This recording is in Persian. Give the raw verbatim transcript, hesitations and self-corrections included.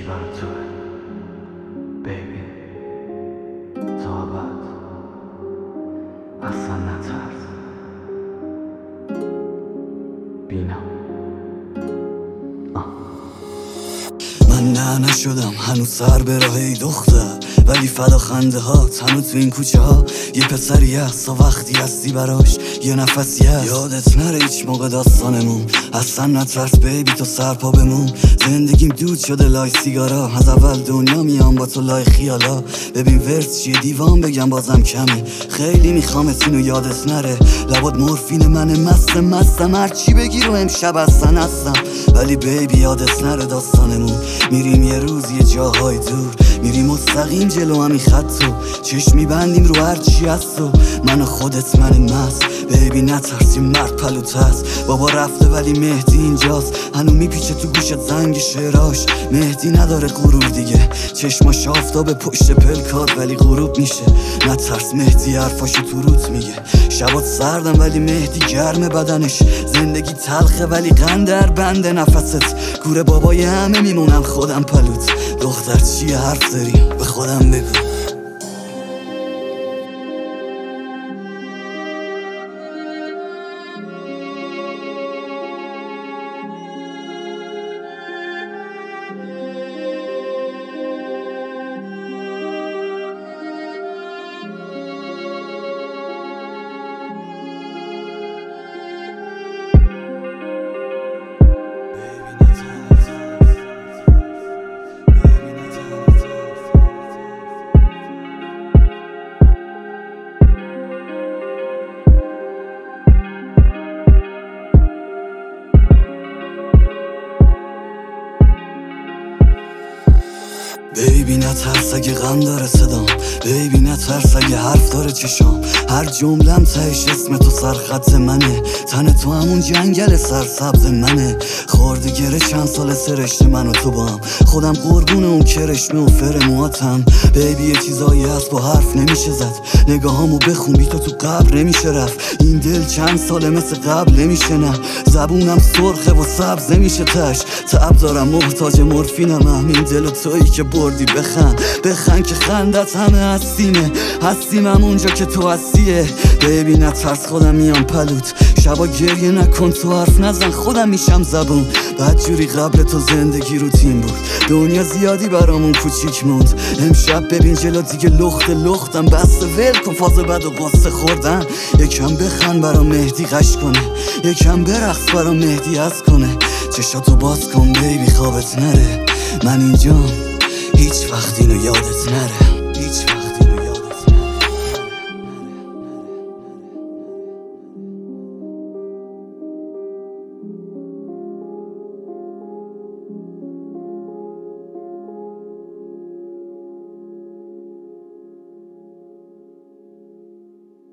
یکی برای توه بیبی، تا بعد اصلا نترس. بینم من نه نشدم هنوز سر به راه ای دختر، ولی فدا خنده هات هنوز تو این کوچه ها یه پسری هست تا وقتی هستی براش یه نفسی هست. یادت نره هیچ موقع داستانمون، اصلا نترس بیبی تو سرپا بمون. زندگیم دود شده لای سیگارا، از اول دنیا میام با تو لای خیالا. ببین ورس چیه دیوان بگم بازم کمه، خیلی میخوامت اینو یادت نره. لبات مورفین منه مست مستم، هرچی بگی رو امشب اصلا هستم. ولی بیبی یادت نره داستانمون، میریم یه روز یه جاهای دور، میریم مستقیم جلو همین خطو، چشم میبندیم رو هرچی هست و من و خودت من مست. بیبی نترسی مرد پلوت هست، بابا رفته ولی مهدی اینجاست، هنو میپیچه تو گوشت زنگ شعراش. مهدی نداره غرور دیگه، چشماش آفتاب پشت پلکات ولی غروب میشه. نترس مهدی حرفاشو تو روت میگه، شبات سردم ولی مهدی گرم بدنش. زندگی تلخه ولی قندر بنده نفست، کوره بابای همه میمونم خودم پلوت. دختر چیه حرف داریم به خودم بگو. بیبی نترس اگه غم داره صدام، بیبی نترس اگه حرف داره چشام. هر جملم تهش اسم تو سرخط منه، تن تو همون جنگل سرسبز منه. خورده گره چند سال سرشته من و تو با هم، خودم قربون اون کرشمه و فر مواتم. بیبی یه چیزایی هست با حرف نمیشه زد، نگاهامو بخون بی تو تو قبر نمیشه رفت. این دل چند ساله مثل قبل نمیشه نه، زبونم سرخه و سبز نمیشه تش. تعب دارم محتاج مورفینم، همین دل و تویی که بردی بخند بخند که خندت همه هستیمه، هستیم همونجا که تو هستیه. بیبی نترس خودم میام پلوت، شبا گریه نکن تو حرف نزن خودم میشم زبون. بعد جوری قبل تو زندگی رو تیم بود، دنیا زیادی برامون کوچیک موند. امشب ببین جلو دیگه لخت لختم، بس ول کن فاز بد و قصه خوردن. یکم بخند برا مهدی قش کنه، یکم برقص برا مهدی از کنه. چشاتو باز کن بیبی خوابت نره، من اینجام هیچ وقت اینو یادت نره، هیچ وقت.